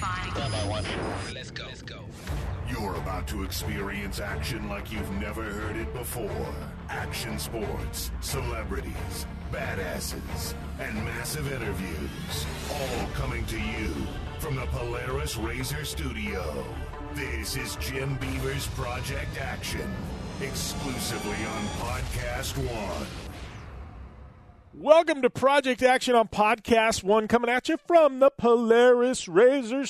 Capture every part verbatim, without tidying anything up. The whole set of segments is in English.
Stand by one. Let's go. Let's go. You're about to experience action like you've never heard it before. Action sports, celebrities, badasses, and massive interviews. All coming to you from the Polaris Razor Studio. This is Jim Beaver's Project Action, exclusively on Podcast One. Welcome to Project Action on Podcast One, coming at you from the Polaris Razor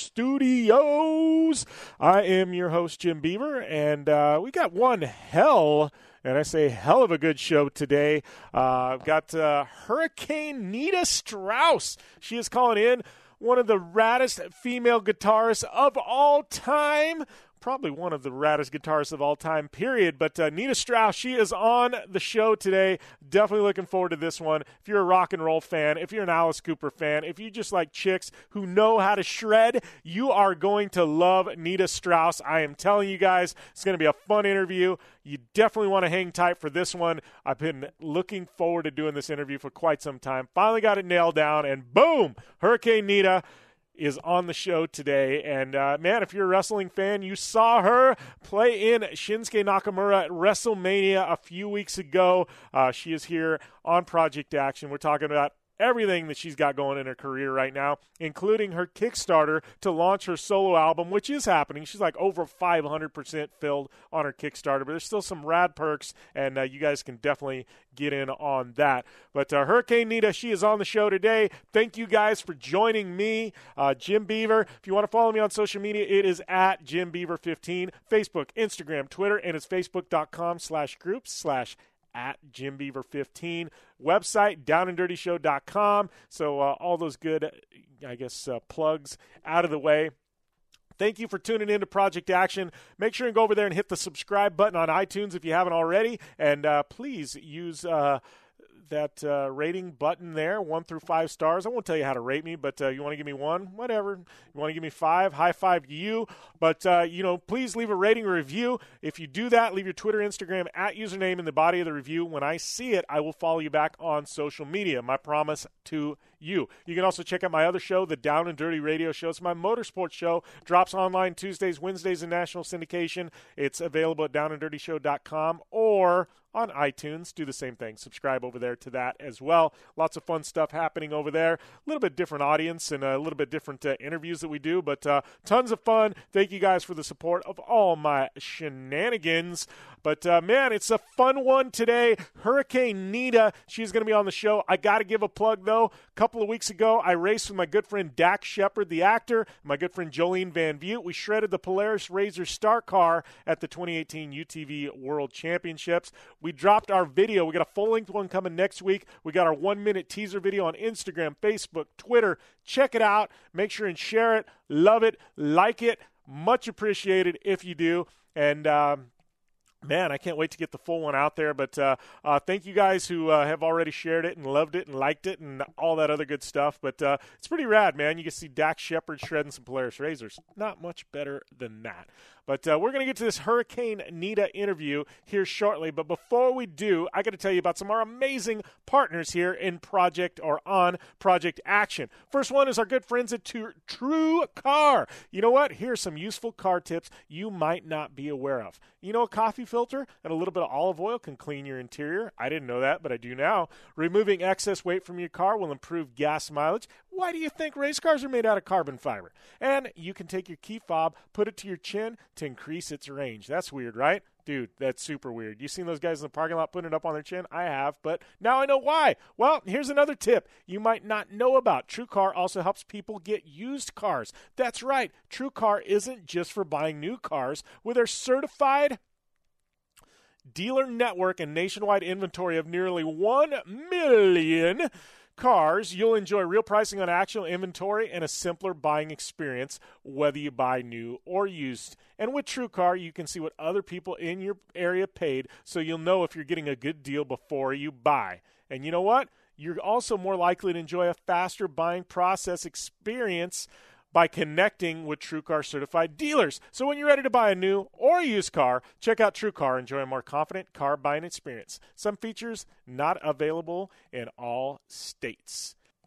Studios. I am your host, Jim Beaver, and uh, we got one hell, and I say hell of a good show today. Uh, I've got uh, Hurricane Nita Strauss. She is calling in, one of the raddest female guitarists of all time. Probably one of the raddest guitarists of all time, period. But uh, Nita Strauss, she is on the show today. Definitely looking forward to this one. If you're a rock and roll fan, if you're an Alice Cooper fan, if you just like chicks who know how to shred, you are going to love Nita Strauss. I am telling you guys, it's going to be a fun interview. You definitely want to hang tight for this one. I've been looking forward to doing this interview for quite some time. Finally got it nailed down, and boom, Hurricane Nita is on the show today. And, uh, man, if you're a wrestling fan, you saw her play in Shinsuke Nakamura at WrestleMania a few weeks ago. Uh, she is here on Project Action. We're talking about everything that she's got going in her career right now, including her Kickstarter to launch her solo album, which is happening. She's like over five hundred percent filled on her Kickstarter, but there's still some rad perks, and uh, you guys can definitely get in on that. But uh, Hurricane Nita, she is on the show today. Thank you guys for joining me, uh, Jim Beaver. If you want to follow me on social media, it is at Jim Beaver fifteen, Facebook, Instagram, Twitter, and it's facebook.com slash groups slash at Jim Beaver fifteen. Website, down and dirty show dot com. So uh, all those good, I guess, uh, plugs out of the way. Thank you for tuning in to Project Action. Make sure and go over there and hit the subscribe button on iTunes if you haven't already. And uh, please use uh, that uh, rating button there, one through five stars. I won't tell you how to rate me, but uh, you want to give me one? Whatever. You want to give me five? High five to you. But, uh, you know, please leave a rating or review. If you do that, leave your Twitter, Instagram, at username in the body of the review. When I see it, I will follow you back on social media. My promise to you. You can also check out my other show, the Down and Dirty Radio Show. It's my motorsports show. Drops online Tuesdays, Wednesdays in national syndication. It's available at down and dirty show dot com or on iTunes. Do the same thing. Subscribe over there to that as well. Lots of fun stuff happening over there. A little bit different audience and a little bit different uh, interviews that we do, but uh, tons of fun. Thank you guys for the support of all my shenanigans. But, uh, man, it's a fun one today. Hurricane Nita, she's going to be on the show. I got to give a plug, though. A couple of weeks ago, I raced with my good friend Dax Shepard, the actor, and my good friend Jolene Van Vliet. We shredded the Polaris Razor Star Car at the twenty eighteen U T V World Championships. We dropped our video. We got a full-length one coming next week. We got our one-minute teaser video on Instagram, Facebook, Twitter. Check it out. Make sure and share it. Love it. Like it. Much appreciated if you do. And, um, man, I can't wait to get the full one out there. But uh, uh, thank you guys who uh, have already shared it and loved it and liked it and all that other good stuff. But uh, it's pretty rad, man. You can see Dax Shepard shredding some Polaris Razors. Not much better than that. But uh, we're going to get to this Hurricane Nita interview here shortly. But before we do, I got to tell you about some of our amazing partners here in Project or on Project Action. First one is our good friends at True Car. You know what? Here's some useful car tips you might not be aware of. You know, a coffee filter and a little bit of olive oil can clean your interior. I didn't know that, but I do now. Removing excess weight from your car will improve gas mileage. Why do you think race cars are made out of carbon fiber? And you can take your key fob, put it to your chin to increase its range. That's weird, right? Dude, that's super weird. You seen those guys in the parking lot putting it up on their chin? I have, but now I know why. Well, here's another tip you might not know about. True Car also helps people get used cars. That's right. True Car isn't just for buying new cars. With their certified dealer network and nationwide inventory of nearly one million cars, you'll enjoy real pricing on actual inventory and a simpler buying experience, whether you buy new or used. And with True Car, you can see what other people in your area paid, so you'll know if you're getting a good deal before you buy. And you know what? You're also more likely to enjoy a faster buying process experience by connecting with True Car certified dealers. So when you're ready to buy a new or used car, check out True Car. Enjoy a more confident car buying experience. Some features not available in all states.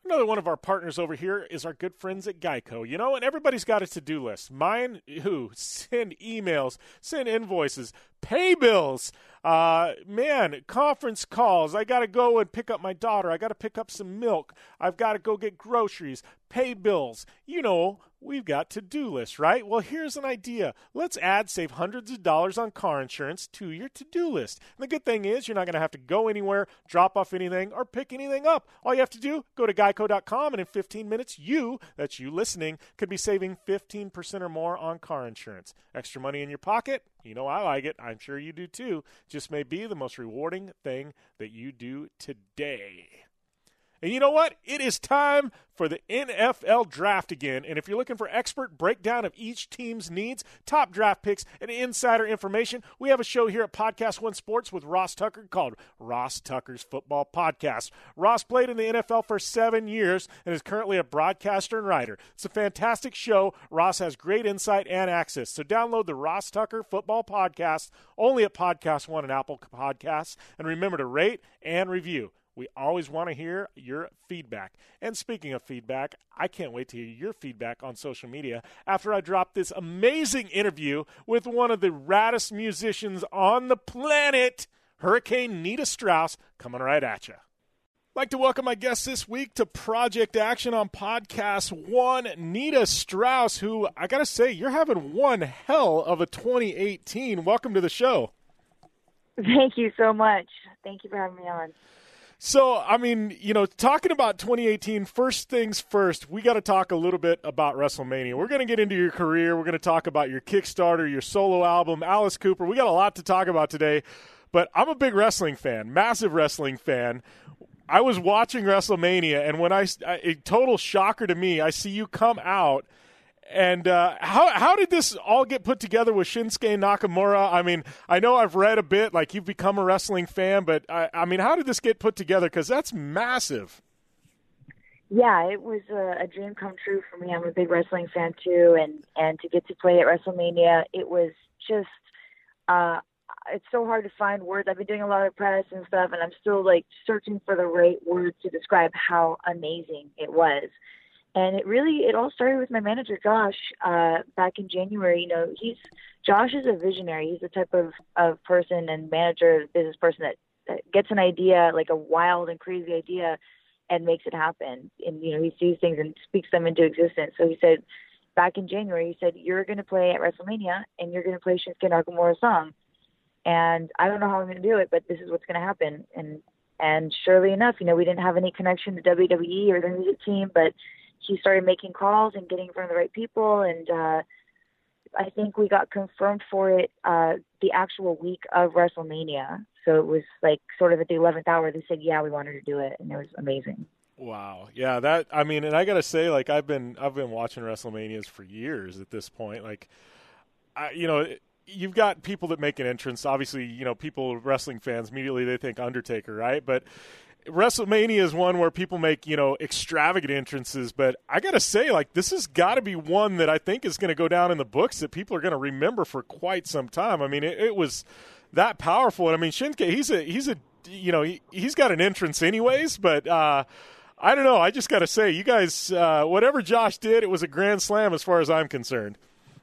Another one of our partners over here is our good friends at Geico, you know, and everybody's got a to-do list. Mine, who, send emails, send invoices, pay bills, uh, man, conference calls. I got to go and pick up my daughter. I got to pick up some milk. I've got to go get groceries, pay bills. You know, we've got to-do lists, right? Well, here's an idea. Let's add save hundreds of dollars on car insurance to your to-do list. And the good thing is you're not going to have to go anywhere, drop off anything, or pick anything up. All you have to do, go to geico dot com, and in fifteen minutes, you, that's you listening, could be saving fifteen percent or more on car insurance. Extra money in your pocket? You know I like it. I'm sure you do too. Just may be the most rewarding thing that you do today. And you know what? It is time for the N F L draft again. And if you're looking for expert breakdown of each team's needs, top draft picks, and insider information, we have a show here at Podcast One Sports with Ross Tucker called Ross Tucker's Football Podcast. Ross played in the N F L for seven years and is currently a broadcaster and writer. It's a fantastic show. Ross has great insight and access. So download the Ross Tucker Football Podcast only at Podcast One and Apple Podcasts. And remember to rate and review. We always want to hear your feedback. And speaking of feedback, I can't wait to hear your feedback on social media after I drop this amazing interview with one of the raddest musicians on the planet, Hurricane Nita Strauss, coming right at you. I'd like to welcome my guest this week to Project Action on Podcast One, Nita Strauss, who, I got to say, you're having one hell of a twenty eighteen. Welcome to the show. Thank you so much. Thank you for having me on. So, I mean, you know, talking about twenty eighteen, first things first, we got to talk a little bit about WrestleMania. We're going to get into your career. We're going to talk about your Kickstarter, your solo album, Alice Cooper. We got a lot to talk about today, but I'm a big wrestling fan, massive wrestling fan. I was watching WrestleMania, and when I, a total shocker to me, I see you come out. And uh, how how did this all get put together with Shinsuke Nakamura? I mean, I know I've read a bit, like you've become a wrestling fan, but I, I mean, how did this get put together? Because that's massive. Yeah, it was a, a dream come true for me. I'm a big wrestling fan too, and, and to get to play at WrestleMania, it was just, uh, it's so hard to find words. I've been doing a lot of press and stuff, and I'm still like searching for the right words to describe how amazing it was. And it really, it all started with my manager, Josh, uh, back in January. You know, he's, Josh is a visionary. He's the type of, of person and manager, business person that, that gets an idea, like a wild and crazy idea, and makes it happen. And, you know, he sees things and speaks them into existence. So he said, back in January, he said, you're going to play at WrestleMania, and you're going to play Shinsuke Nakamura's song. And I don't know how I'm going to do it, but this is what's going to happen. And, and surely enough, you know, we didn't have any connection to W W E or the music team, but he started making calls and getting in front of the right people, and uh, I think we got confirmed for it uh, the actual week of WrestleMania. So it was like sort of at the eleventh hour, they said, yeah, we wanted to do it, and it was amazing. Wow. Yeah, that, I mean, and I got to say, like, I've been I've been watching WrestleManias for years at this point. Like, I, you know, you've got people that make an entrance. Obviously, you know, people, wrestling fans, immediately they think Undertaker, right? But WrestleMania is one where people make, you know, extravagant entrances, but I got to say, like, this has got to be one that I think is going to go down in the books that people are going to remember for quite some time. I mean, it, it was that powerful. And I mean, Shinsuke, he's a, he's a, you know, he, he's got an entrance anyways, but uh, I don't know. I just got to say, you guys, uh, whatever Josh did, it was a grand slam as far as I'm concerned.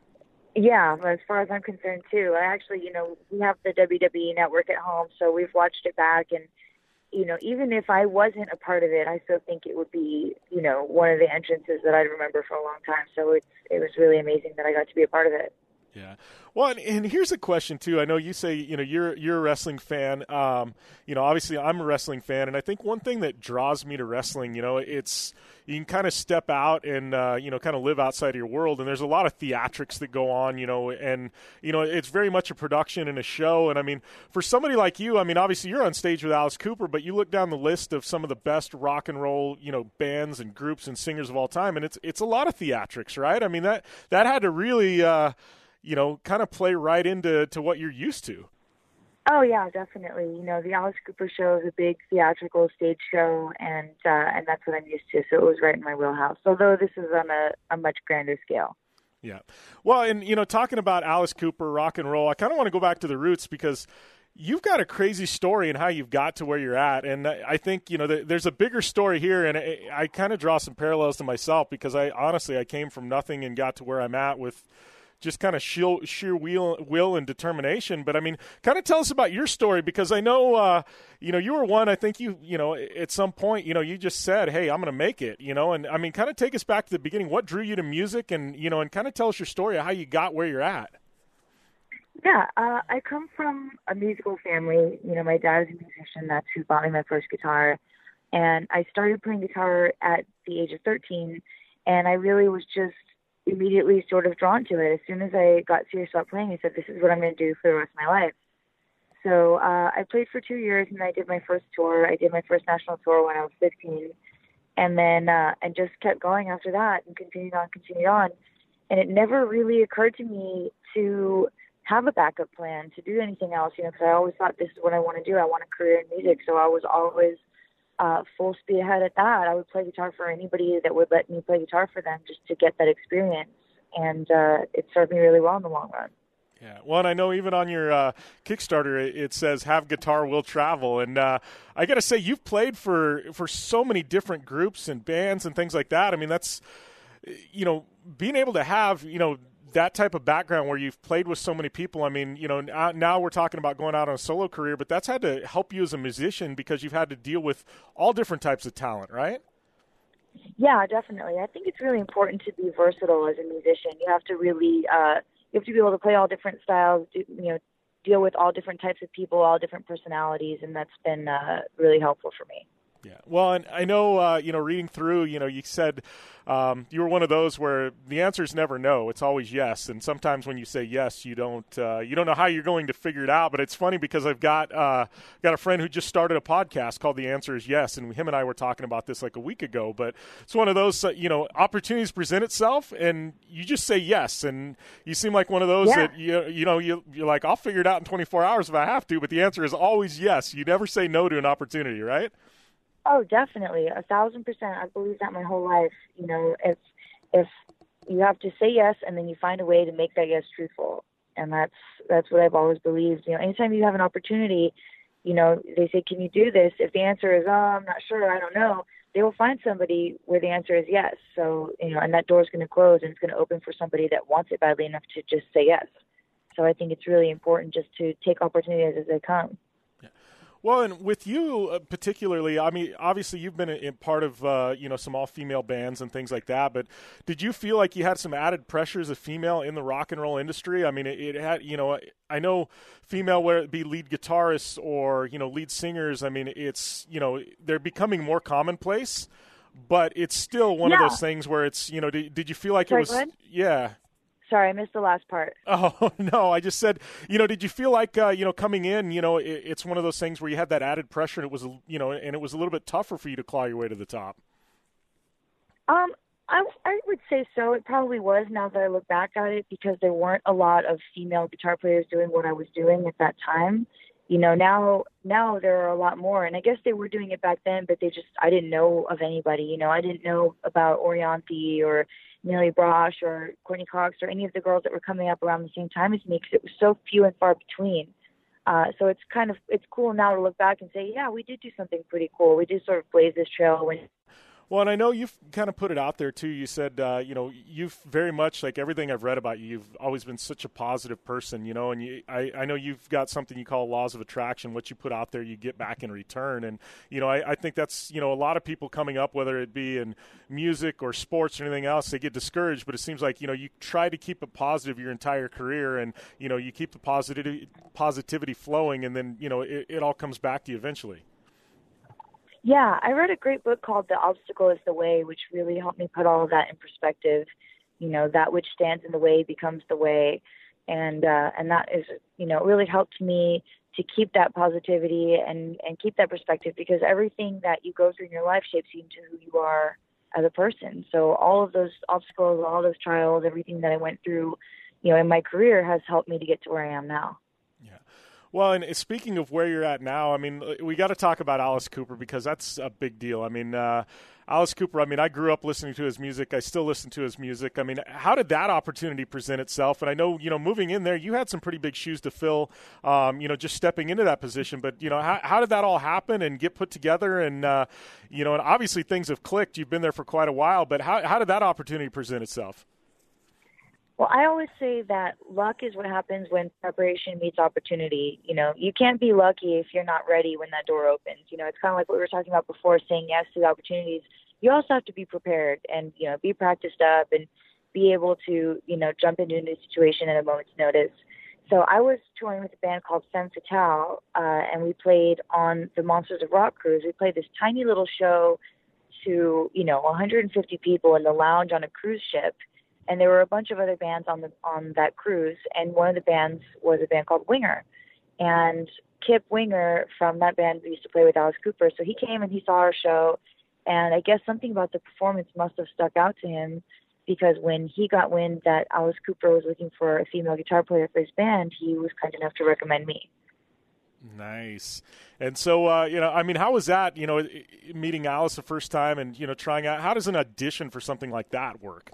Yeah, as far as I'm concerned too. I actually, you know, we have the W W E network at home, so we've watched it back, and you know, even if I wasn't a part of it, I still think it would be, you know, one of the entrances that I'd remember for a long time. So it's, it was really amazing that I got to be a part of it. Yeah. Well, and, and here's a question too. I know you say, you know, you're you're a wrestling fan. Um, you know, obviously I'm a wrestling fan, and I think one thing that draws me to wrestling, you know, it's you can kind of step out and uh, you know, kind of live outside of your world, and there's a lot of theatrics that go on, you know, and you know, it's very much a production and a show. And I mean, for somebody like you, I mean, obviously you're on stage with Alice Cooper, but you look down the list of some of the best rock and roll, you know, bands and groups and singers of all time, and it's it's a lot of theatrics, right? I mean, that that had to really uh, you know, kind of play right into to what you're used to. Oh, yeah, definitely. You know, the Alice Cooper show is a big theatrical stage show, and uh, and that's what I'm used to, so it was right in my wheelhouse, although this is on a, a much grander scale. Yeah. Well, and, you know, talking about Alice Cooper, rock and roll, I kind of want to go back to the roots because, You've got a crazy story in how you've got to where you're at, and I think you know there's a bigger story here, and I, I kind of draw some parallels to myself because I honestly I came from nothing and got to where I'm at with just kind of sheer, sheer will, will and determination. But I mean, kind of tell us about your story because I know uh, you know you were one. I think you you know at some point you know you just said, "Hey, I'm going to make it," you know, and I mean, kind of take us back to the beginning. What drew you to music, and you know, and kind of tell us your story of how you got where you're at. Yeah, uh, I come from a musical family. You know, my dad is a musician. That's who bought me my first guitar. And I started playing guitar at the age of thirteen, and I really was just immediately sort of drawn to it. As soon as I got serious about playing, I said, this is what I'm going to do for the rest of my life. So uh, I played for two years, and I did my first tour. I did my first national tour when I was fifteen, and then uh, and just kept going after that and continued on, continued on. And it never really occurred to me to have a backup plan, to do anything else, you know, because I always thought this is what I want to do. I want a career in music. So I was always uh, full speed ahead at that. I would play guitar for anybody that would let me play guitar for them just to get that experience. And uh, it served me really well in the long run. Yeah, well, and I know even on your uh, Kickstarter it, it says "Have Guitar, Will Travel," and uh, I got to say you've played for for so many different groups and bands and things like that. I mean, that's you know being able to have you know. that type of background where you've played with so many people. I mean, you know, now we're talking about going out on a solo career, but that's had to help you as a musician because you've had to deal with all different types of talent, right? Yeah, definitely. I think it's really important to be versatile as a musician. You have to really, uh, you have to be able to play all different styles, do, you know, deal with all different types of people, all different personalities, and that's been uh, really helpful for me. Yeah. Well, and I know, uh, you know, reading through, you know, you said um, you were one of those where the answer is never no. It's always yes. And sometimes when you say yes, you don't uh, you don't know how you're going to figure it out. But it's funny because I've got uh, got a friend who just started a podcast called The Answer is Yes. And him and I were talking about this like a week ago. But it's one of those, uh, you know, opportunities present itself and you just say yes. And you seem like one of those yeah. that, you, you know, you, you're like, I'll figure it out in twenty-four hours if I have to. But the answer is always yes. You never say no to an opportunity, right? Oh, definitely. A thousand percent. I believe that my whole life. You know, if if you have to say yes and then you find a way to make that yes truthful. And that's that's what I've always believed. You know, anytime you have an opportunity, you know, they say, can you do this? If the answer is, oh, I'm not sure, I don't know, they will find somebody where the answer is yes. So, you know, and that door is going to close and it's going to open for somebody that wants it badly enough to just say yes. So I think it's really important just to take opportunities as they come. Well, and with you uh, particularly, I mean, obviously you've been in part of, uh, you know, some all-female bands and things like that, but did you feel like you had some added pressure as a female in the rock and roll industry? I mean, it, it had, you know, I know female, whether it be lead guitarists or, you know, lead singers, I mean, it's, you know, they're becoming more commonplace, but it's still one yeah. of those things where it's, you know, did, did you feel like Sorry, it was, go ahead? yeah. Sorry, I missed the last part. Oh, no, I just said, you know, did you feel like, uh, you know, coming in, you know, it, it's one of those things where you had that added pressure and it was, you know, and it was a little bit tougher for you to claw your way to the top? Um, I, I would say so. It probably was now that I look back at it because there weren't a lot of female guitar players doing what I was doing at that time. You know, now now there are a lot more, and I guess they were doing it back then, but they just, I didn't know of anybody. You know, I didn't know about Orianthi or Millie Brosh or Courtney Cox or any of the girls that were coming up around the same time as me because it was so few and far between. Uh, so it's kind of, it's cool now to look back and say, yeah, we did do something pretty cool. We did sort of blaze this trail when. Well, and I know you've kind of put it out there, too. You said, uh, you know, you've very much, like everything I've read about you, you've always been such a positive person, you know, and you, I, I know you've got something you call laws of attraction. What you put out there, you get back in return. And, you know, I, I think that's, you know, a lot of people coming up, whether it be in music or sports or anything else, they get discouraged. But it seems like, you know, you try to keep it positive your entire career and, you know, you keep the positivity, positivity flowing and then, you know, it, it all comes back to you eventually. Yeah, I read a great book called The Obstacle is the Way, which really helped me put all of that in perspective. You know, that which stands in the way becomes the way. And uh, and that is, you know, it really helped me to keep that positivity and, and keep that perspective because everything that you go through in your life shapes you into who you are as a person. So all of those obstacles, all those trials, everything that I went through, you know, in my career has helped me to get to where I am now. Well, and speaking of where you're at now, I mean, we got to talk about Alice Cooper because that's a big deal. I mean, uh, Alice Cooper, I mean, I grew up listening to his music. I still listen to his music. I mean, how did that opportunity present itself? And I know, you know, moving in there, you had some pretty big shoes to fill, um, you know, just stepping into that position. But, you know, how, how did that all happen and get put together? And, uh, you know, and obviously things have clicked. You've been there for quite a while. But how, how did that opportunity present itself? Well, I always say that luck is what happens when preparation meets opportunity. You know, you can't be lucky if you're not ready when that door opens. You know, it's kind of like what we were talking about before, saying yes to the opportunities. You also have to be prepared and, you know, be practiced up and be able to, you know, jump into a new situation at a moment's notice. So I was touring with a band called Femme Fatale, uh, and we played on the Monsters of Rock cruise. We played this tiny little show to, you know, one hundred fifty people in the lounge on a cruise ship. And there were a bunch of other bands on the on that cruise, and one of the bands was a band called Winger. And Kip Winger from that band used to play with Alice Cooper, so he came and he saw our show, and I guess something about the performance must have stuck out to him, because when he got wind that Alice Cooper was looking for a female guitar player for his band, he was kind enough to recommend me. Nice. And so, uh, you know, I mean, how was that, you know, meeting Alice the first time and, you know, trying out, how does an audition for something like that work?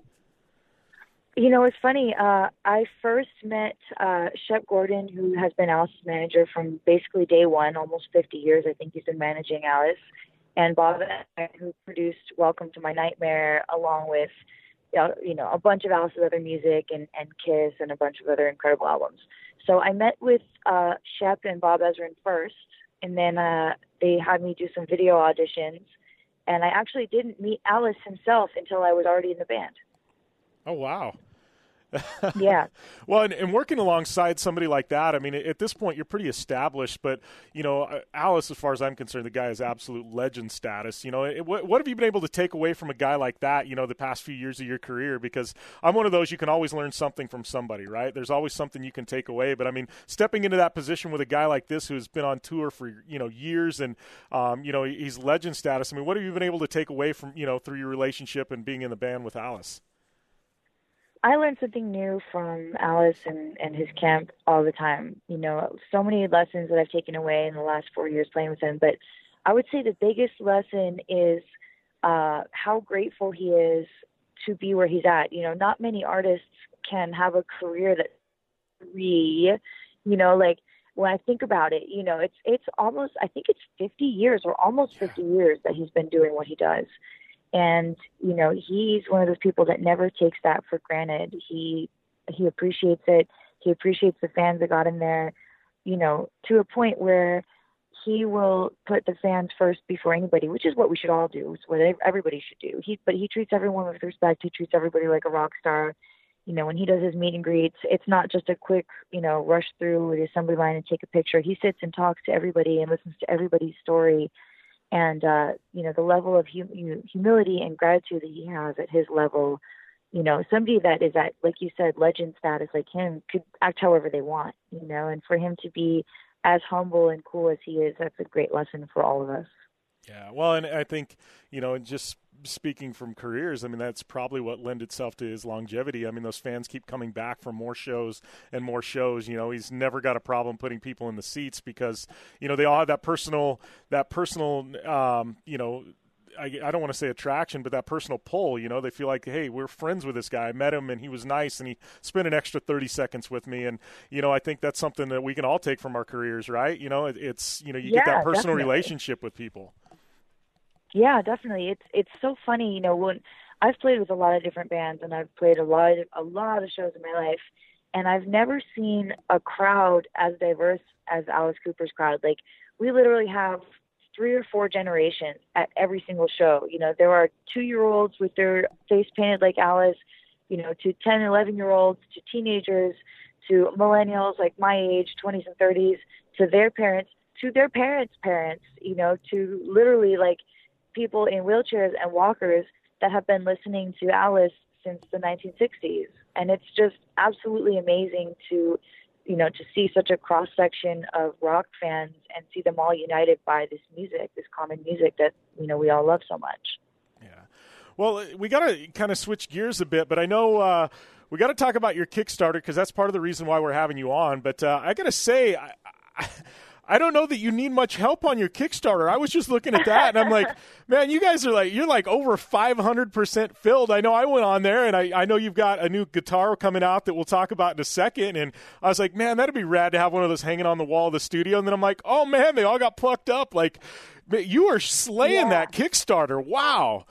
You know, it's funny. Uh, I first met uh, Shep Gordon, who has been Alice's manager from basically day one, almost fifty years. I think he's been managing Alice. And Bob, who produced Welcome to My Nightmare, along with, you know, a bunch of Alice's other music and, and Kiss and a bunch of other incredible albums. So I met with uh, Shep and Bob Ezrin first, and then uh, they had me do some video auditions. And I actually didn't meet Alice himself until I was already in the band. Oh, wow. Yeah. Well, and, and working alongside somebody like that, I mean, at this point, you're pretty established. But, you know, Alice, as far as I'm concerned, the guy is absolute legend status. You know, it, what, what have you been able to take away from a guy like that, you know, the past few years of your career? Because I'm one of those, you can always learn something from somebody, right? There's always something you can take away. But, I mean, stepping into that position with a guy like this who's been on tour for, you know, years and, um, you know, he's legend status. I mean, what have you been able to take away from, you know, through your relationship and being in the band with Alice? I learned something new from Alice and, and his camp all the time. You know, so many lessons that I've taken away in the last four years playing with him. But I would say the biggest lesson is uh, how grateful he is to be where he's at. You know, not many artists can have a career that three, you know, like when I think about it, you know, it's it's almost, I think it's fifty years or almost fifty years that he's been doing what he does. And, you know, he's one of those people that never takes that for granted. He he appreciates it. He appreciates the fans that got him there, you know, to a point where he will put the fans first before anybody, which is what we should all do. It's what everybody should do. He, but he treats everyone with respect. He treats everybody like a rock star. You know, when he does his meet and greets, it's not just a quick, you know, rush through the assembly line and take a picture. He sits and talks to everybody and listens to everybody's story. And, uh, you know, the level of hum- humility and gratitude that he has at his level, you know, somebody that is at, like you said, legend status like him could act however they want, you know, and for him to be as humble and cool as he is, that's a great lesson for all of us. Yeah, well, and I think, you know, just speaking from careers, I mean, that's probably what lent itself to his longevity. I mean, those fans keep coming back for more shows and more shows. You know, he's never got a problem putting people in the seats because, you know, they all have that personal, that personal, um, you know, I, I don't want to say attraction, but that personal pull. You know, they feel like, hey, we're friends with this guy. I met him and he was nice and he spent an extra thirty seconds with me. And, you know, I think that's something that we can all take from our careers, right? You know, it, it's, you know, you yeah, get that personal definitely. relationship with people. Yeah, definitely. It's it's so funny, you know, when I've played with a lot of different bands and I've played a lot of, a lot of shows in my life, and I've never seen a crowd as diverse as Alice Cooper's crowd. Like, we literally have three or four generations at every single show. You know, there are two-year-olds with their face painted like Alice, you know, to ten, eleven-year-olds, to teenagers, to millennials like my age, twenties and thirties, to their parents, to their parents' parents, you know, to literally like people in wheelchairs and walkers that have been listening to Alice since the nineteen sixties. And it's just absolutely amazing to, you know, to see such a cross-section of rock fans and see them all united by this music, this common music that, you know, we all love so much. Yeah. Well, we got to kind of switch gears a bit, but I know uh, we got to talk about your Kickstarter because that's part of the reason why we're having you on. But uh, I got to say, I, I don't know that you need much help on your Kickstarter. I was just looking at that, and I'm like, man, you guys are like, you're like over five hundred percent filled. I know I went on there, and I, I know you've got a new guitar coming out that we'll talk about in a second, and I was like, man, that'd be rad to have one of those hanging on the wall of the studio. And then I'm like, oh, man, they all got plucked up. Like, you are slaying yeah. that Kickstarter. Wow.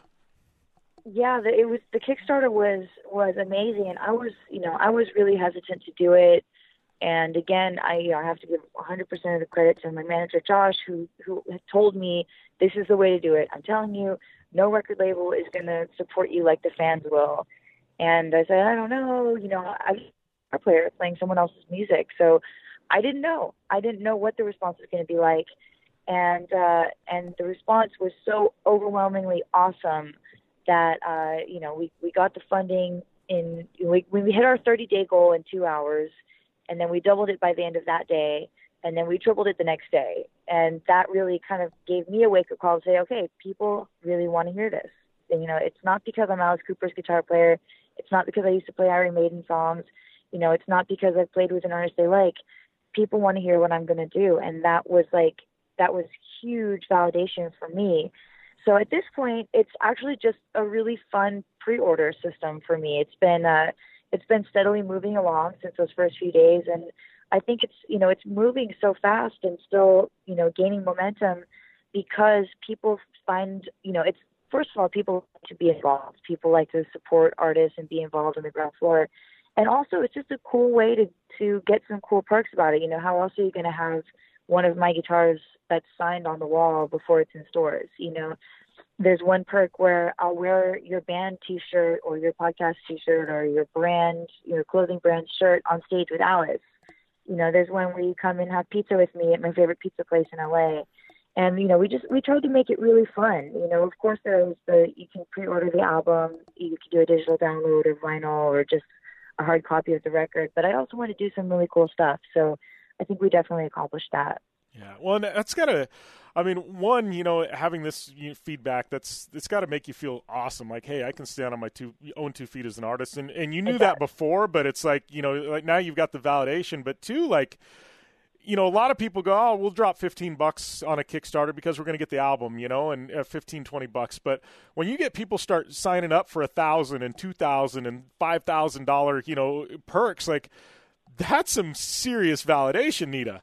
Yeah, the, it was the Kickstarter was was amazing, and I was, you know, I was really hesitant to do it. And again, I, you know, I have to give one hundred percent of the credit to my manager, Josh, who, who had told me this is the way to do it. I'm telling you, no record label is going to support you like the fans will. And I said, I don't know, you know, I'm a player playing someone else's music. So I didn't know. I didn't know what the response was going to be like. And, uh, and the response was so overwhelmingly awesome that, uh, you know, we, we got the funding in, we, we hit our thirty-day goal in two hours. And then we doubled it by the end of that day, and then we tripled it the next day. And that really kind of gave me a wake-up call to say, okay, people really want to hear this. And, you know, it's not because I'm Alice Cooper's guitar player. It's not because I used to play Iron Maiden songs. You know, it's not because I've played with an artist they like. People want to hear what I'm going to do. And that was like, that was huge validation for me. So at this point, it's actually just a really fun pre-order system for me. It's been, uh, It's been steadily moving along since those first few days. And I think it's, you know, it's moving so fast and still, you know, gaining momentum because people find, you know, it's, first of all, people like to be involved. People like to support artists and be involved on the ground floor. And also it's just a cool way to, to get some cool perks about it. You know, how else are you going to have one of my guitars that's signed on the wall before it's in stores? You know, there's one perk where I'll wear your band t-shirt or your podcast t-shirt or your brand, your clothing brand shirt on stage with Alice. You know, there's one where you come and have pizza with me at my favorite pizza place in L A. And, you know, we just, we tried to make it really fun. You know, of course there's the, you can pre-order the album, you can do a digital download of vinyl or just a hard copy of the record. But I also want to do some really cool stuff. So I think we definitely accomplished that. Yeah, well, and that's got to, I mean, one, you know, having this feedback, that's it's got to make you feel awesome. Like, hey, I can stand on my two own two feet as an artist, and and you knew okay. that before, but it's like, you know, like now you've got the validation. But two, like, you know, a lot of people go, oh, we'll drop fifteen bucks on a Kickstarter because we're going to get the album, you know, and uh, fifteen, twenty bucks. But when you get people start signing up for a thousand and two thousand and five thousand dollar, you know, perks, like that's some serious validation, Nita.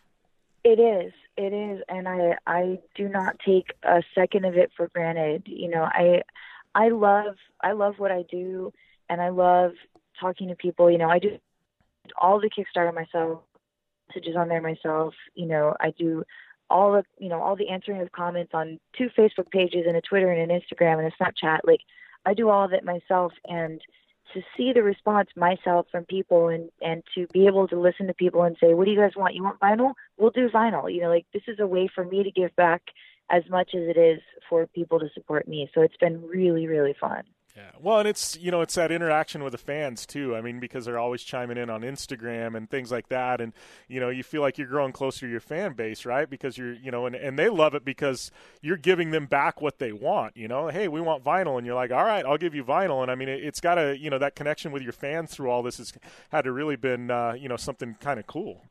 It is. It is. And I, I do not take a second of it for granted. You know, I, I love, I love what I do, and I love talking to people. You know, I do all the Kickstarter myself, messages on there myself. You know, I do all the, you know, all the answering of comments on two Facebook pages and a Twitter and an Instagram and a Snapchat. Like, I do all of it myself, and to see the response myself from people and, and to be able to listen to people and say, what do you guys want? You want vinyl? We'll do vinyl. You know, like this is a way for me to give back as much as it is for people to support me. So it's been really, really fun. Yeah. Well, and it's, you know, it's that interaction with the fans too. I mean, because they're always chiming in on Instagram and things like that. And, you know, you feel like you're growing closer to your fan base, right? Because you're, you know, and, and they love it because you're giving them back what they want, you know, hey, we want vinyl. And you're like, all right, I'll give you vinyl. And I mean, it, it's got to, you know, that connection with your fans through all this has had to really been, uh, you know, something kind of cool.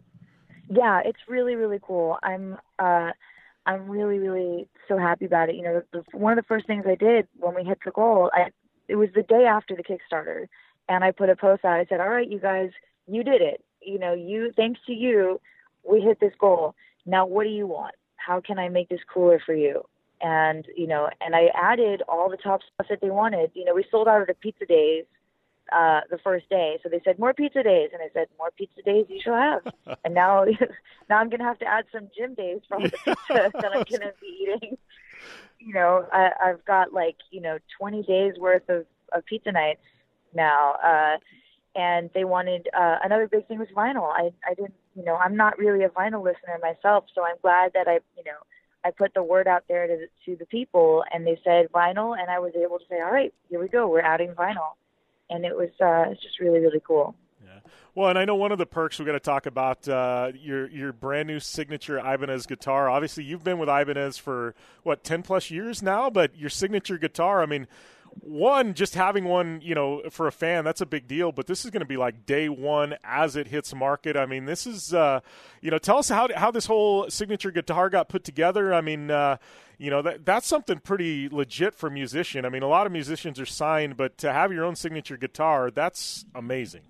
Yeah, it's really, really cool. I'm, uh, I'm really, really so happy about it. You know, the, one of the first things I did when we hit the goal, I, it was the day after the Kickstarter, and I put a post out. I said, all right, you guys, you did it. You know, you, thanks to you, we hit this goal. Now, what do you want? How can I make this cooler for you? And, you know, and I added all the top stuff that they wanted. You know, we sold out of the pizza days uh, the first day. So they said, more pizza days. And I said, more pizza days you shall have. And now, now I'm going to have to add some gym days for all the pizza that I'm going to be eating. You know, I, I've got like, you know, twenty days worth of, of pizza nights now. Uh, and they wanted, uh, another big thing was vinyl. I, I didn't, you know, I'm not really a vinyl listener myself. So I'm glad that I, you know, I put the word out there to, to the people, and they said vinyl. And I was able to say, all right, here we go. We're adding vinyl. And it was uh, it's just really, really cool. Yeah. Well, and I know one of the perks we're going to talk about, uh, your your brand new signature Ibanez guitar. Obviously, you've been with Ibanez for, what, ten plus years now? But your signature guitar, I mean, one, just having one, you know, for a fan, that's a big deal. But this is going to be like day one as it hits market. I mean, this is, uh, you know, tell us how how this whole signature guitar got put together. I mean, uh, you know, that that's something pretty legit for a musician. I mean, a lot of musicians are signed, but to have your own signature guitar, that's amazing.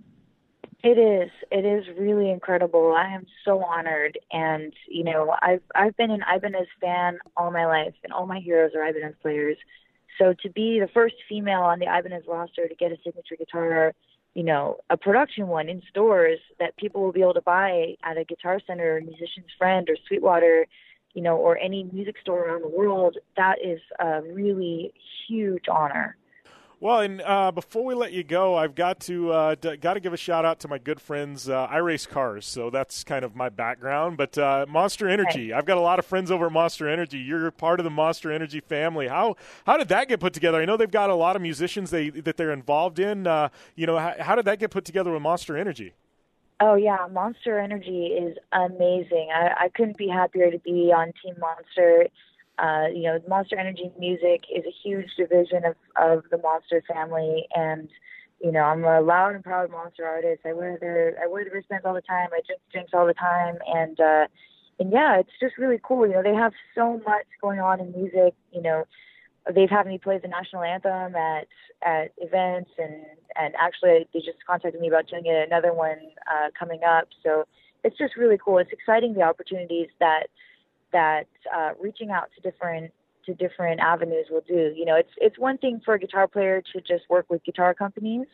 It is. It is really incredible. I am so honored, and you know, I've I've been an Ibanez fan all my life, and all my heroes are Ibanez players. So to be the first female on the Ibanez roster to get a signature guitar, you know, a production one in stores that people will be able to buy at a Guitar Center, or Musician's Friend, or Sweetwater, you know, or any music store around the world, that is a really huge honor. Well, and uh, before we let you go, I've got to uh, d- got to give a shout out to my good friends. Uh, I race cars, so that's kind of my background. But uh, Monster Energy, okay. I've got a lot of friends over at Monster Energy. You're part of the Monster Energy family. How how did that get put together? I know they've got a lot of musicians they that they're involved in. Uh, you know, how, how did that get put together with Monster Energy? Oh yeah, Monster Energy is amazing. I, I couldn't be happier to be on Team Monster. Uh, you know, Monster Energy Music is a huge division of, of the Monster family, and you know, I'm a loud and proud Monster artist. I wear their I wear the wristbands all the time. I drink drinks all the time, and uh, and yeah, it's just really cool. You know, they have so much going on in music. You know, they've had me play the national anthem at at events, and and actually they just contacted me about doing another one uh, coming up. So it's just really cool. It's exciting, the opportunities that. that uh, reaching out to different to different avenues will do. You know, it's it's one thing for a guitar player to just work with guitar companies,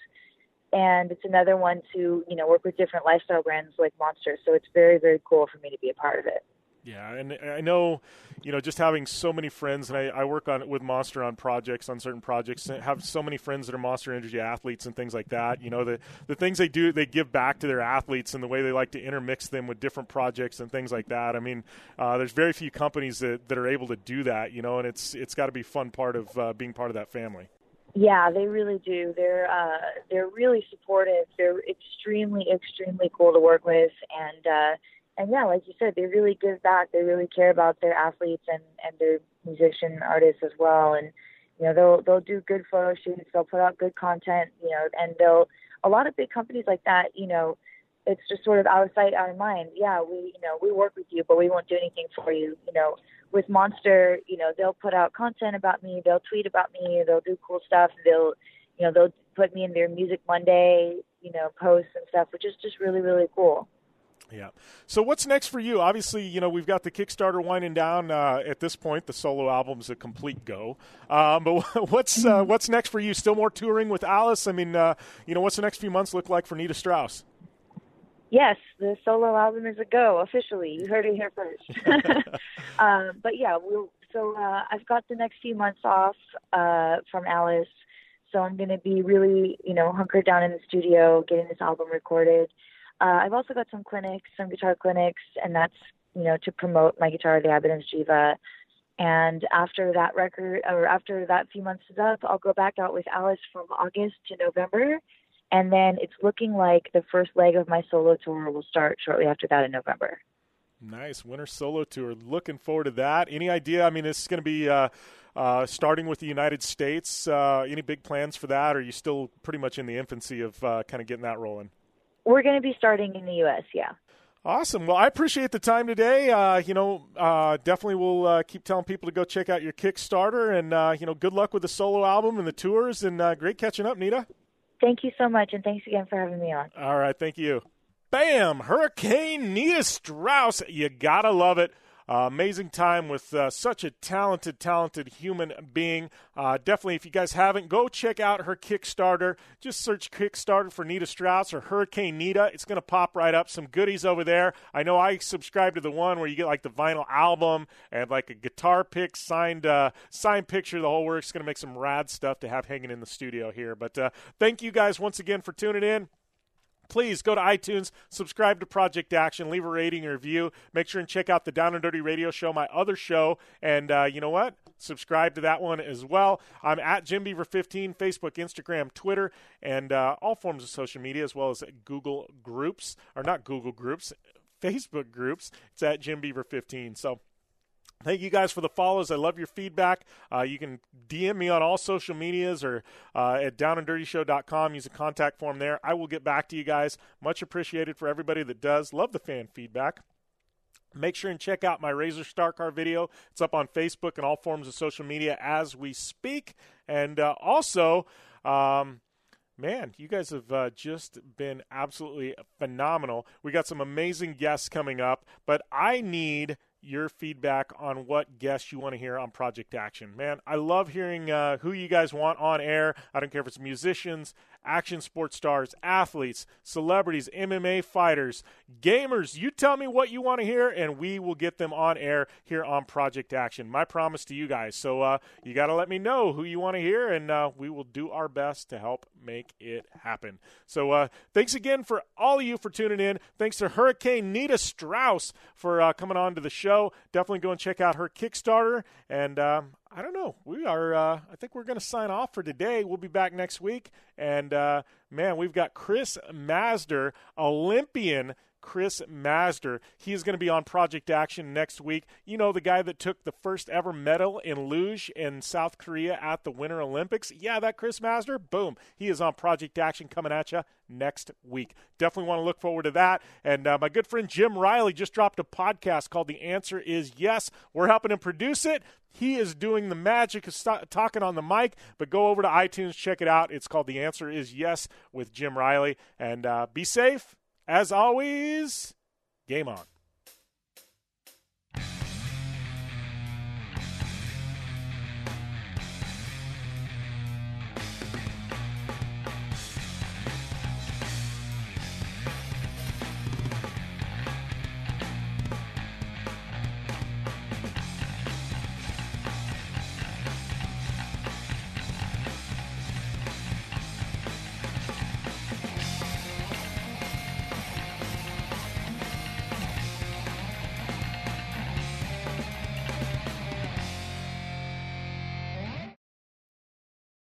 and it's another one to, you know, work with different lifestyle brands like Monster. So it's very, very cool for me to be a part of it. Yeah, and I know, you know, just having so many friends, and I, I work on with Monster on projects, on certain projects, and have so many friends that are Monster Energy athletes and things like that. You know, the the things they do, they give back to their athletes, and the way they like to intermix them with different projects and things like that. I mean, uh, there's very few companies that, that are able to do that, you know, and it's it's got to be a fun part of uh, being part of that family. Yeah, they really do. They're uh, they're really supportive. They're extremely, extremely cool to work with, and uh, And yeah, like you said, they really give back. They really care about their athletes and, and their musician artists as well. And, you know, they'll they'll do good photo shoots. They'll put out good content, you know, and they'll, a lot of big companies like that, you know, it's just sort of out of sight, out of mind. Yeah, we, you know, we work with you, but we won't do anything for you. You know, with Monster, you know, they'll put out content about me. They'll tweet about me. They'll do cool stuff. They'll, you know, they'll put me in their Music Monday, you know, posts and stuff, which is just really, really cool. Yeah. So what's next for you? Obviously, you know, we've got the Kickstarter winding down uh, at this point. The solo album's a complete go. Um, but what's uh, what's next for you? Still more touring with Alice? I mean, uh, you know, what's the next few months look like for Nita Strauss? Yes, the solo album is a go, officially. You heard it here first. um, but yeah, we'll, so uh, I've got the next few months off uh, from Alice. So I'm going to be really, you know, hunkered down in the studio, getting this album recorded. Uh, I've also got some clinics, some guitar clinics, and that's, you know, to promote my guitar, the Ibanez Jiva. And after that record, or after that few months is up, I'll go back out with Alice from August to November. And then it's looking like the first leg of my solo tour will start shortly after that in November. Nice. Winter solo tour. Looking forward to that. Any idea? I mean, this is going to be uh, uh, starting with the United States. Uh, any big plans for that? Or are you still pretty much in the infancy of uh, kind of getting that rolling? We're going to be starting in the U S, yeah. Awesome. Well, I appreciate the time today. Uh, you know, uh, definitely we'll uh, keep telling people to go check out your Kickstarter. And, uh, you know, good luck with the solo album and the tours. And uh, great catching up, Nita. Thank you so much, and thanks again for having me on. All right, thank you. Bam! Hurricane Nita Strauss. You got to love it. Uh, amazing time with uh, such a talented, talented human being. Uh, definitely, if you guys haven't, go check out her Kickstarter. Just search Kickstarter for Nita Strauss or Hurricane Nita. It's going to pop right up. Some goodies over there. I know I subscribe to the one where you get like the vinyl album and like a guitar pick, signed uh, signed picture, the whole works. It's going to make some rad stuff to have hanging in the studio here. But uh, thank you guys once again for tuning in. Please go to iTunes, subscribe to Project Action, leave a rating or review. Make sure and check out the Down and Dirty Radio Show, my other show. And uh, you know what? Subscribe to that one as well. I'm at Jim Beaver fifteen, Facebook, Instagram, Twitter, and uh, all forms of social media, as well as Google groups, or not Google groups, Facebook groups. It's at Jim Beaver fifteen. So Thank you guys for the follows. I love your feedback. Uh, you can D M me on all social medias or uh, at down and dirty show dot com. Use a contact form there. I will get back to you guys. Much appreciated for everybody that does. Love the fan feedback. Make sure and check out my Razor Star Car video. It's up on Facebook and all forms of social media as we speak. And uh, also, um, man, you guys have uh, just been absolutely phenomenal. We got some amazing guests coming up, but I need your feedback on what guests you want to hear on Project Action. Man, I love hearing uh, who you guys want on air. I don't care if it's musicians, action sports stars, athletes, celebrities, M M A fighters, gamers. You tell me what you want to hear, and we will get them on air here on Project Action. My promise to you guys. So uh, you got to let me know who you want to hear, and uh, we will do our best to help make it happen. So uh, thanks again for all of you for tuning in. Thanks to Hurricane Nita Strauss for uh, coming on to the show. Definitely go and check out her Kickstarter. And um, I don't know. We are, uh, I think we're going to sign off for today. We'll be back next week. And, uh, man, we've got Chris Masder, Olympian Chris Masder. He's going to be on Project Action next week. You know, the guy that took the first ever medal in luge in South Korea at the Winter Olympics? Yeah, that Chris Masder, boom. He is on Project Action coming at you next week. Definitely want to look forward to that. And uh, my good friend Jim Riley just dropped a podcast called The Answer Is Yes. We're helping him produce it. He is doing the magic of st- talking on the mic, but go over to iTunes, check it out. It's called The Answer Is Yes with Jim Riley. And uh, be safe. As always, game on.